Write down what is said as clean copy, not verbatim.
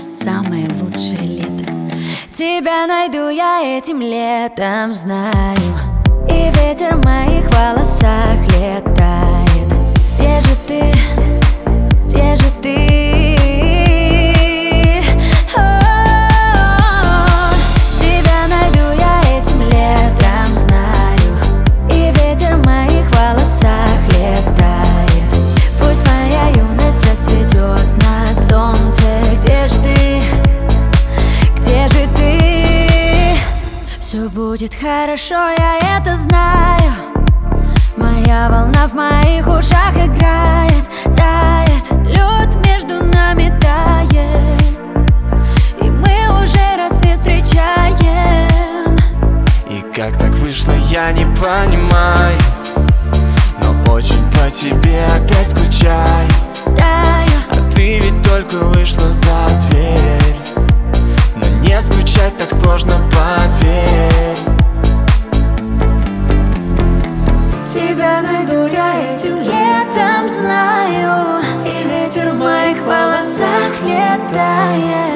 самое лучшее лето. Тебя найду я этим летом, знаю. И ветер в моих волосах летает. Где же ты? Где же ты? Тебя найду я этим летом, знаю. И ветер в моих волосах летает. Пусть моя юность расцветет на солнце. Где же ты? Где же ты? Все будет хорошо, я это знаю. Моя волна в моих ушах играет, тает. Лед между нами тает, и мы уже рассвет встречаем. И как так вышло, я не понимаю, но очень по тебе опять скучаю. А ты ведь только вышла за дверь, но не скучать так сложно, поверь. Тебя найду я этим летом, знаю. И ветер в моих волосах летает.